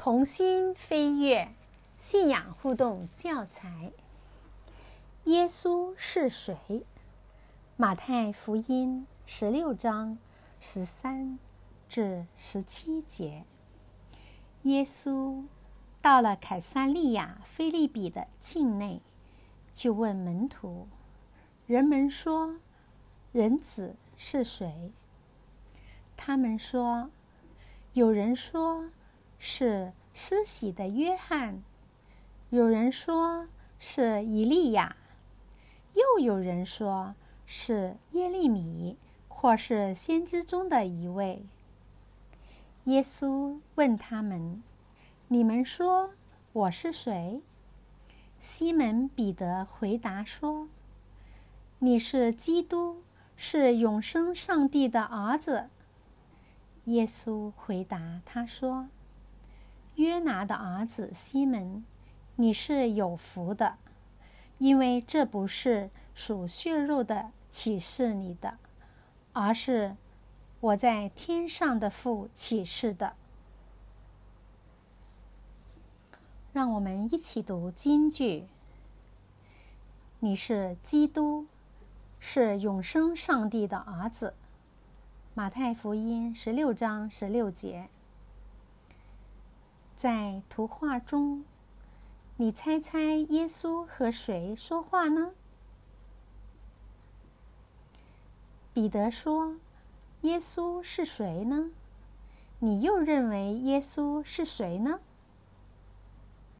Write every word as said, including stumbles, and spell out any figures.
同心飞跃信仰互动教材。耶稣是谁？马太福音十六章十三至十七节。耶稣到了凯撒利亚腓立比的境内，就问门徒：人们说人子是谁？他们说，有人说是施洗的约翰，有人说是以利亚，又有人说是耶利米，或是先知中的一位。耶稣问他们：你们说我是谁？西门彼得回答说：你是基督，是永生上帝的儿子。耶稣回答他说：约拿的儿子西门，你是有福的，因为这不是属血肉的启示你的，而是我在天上的父启示的。让我们一起读金句。你是基督，是永生上帝的儿子。马太福音十六章十六节。在图画中，你猜猜耶稣和谁说话呢？彼得说：耶稣是谁呢？你又认为耶稣是谁呢？